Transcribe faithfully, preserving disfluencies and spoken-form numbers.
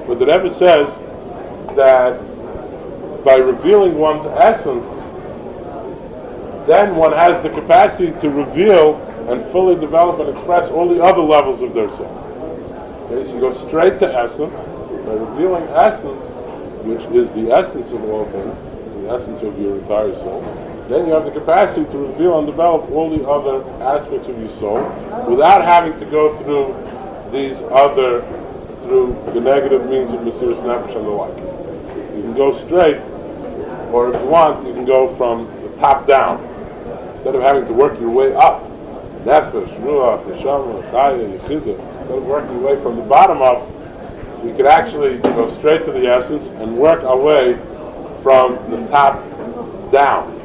But the Rebbe says that by revealing one's essence, then one has the capacity to reveal and fully develop and express all the other levels of their soul. Okay, so you go straight to essence. By revealing essence, which is the essence of all things, the essence of your entire soul, then you have the capacity to reveal and develop all the other aspects of your soul without having to go through these other, through the negative means of Mesiras Nefesh and the like. You can go straight, or if you want, you can go from the top down. Instead of having to work your way up, Nefesh, Ruach, Neshama, Chaya, Yechidah, instead of working your way from the bottom up, we could actually go straight to the essence and work our way from the top down.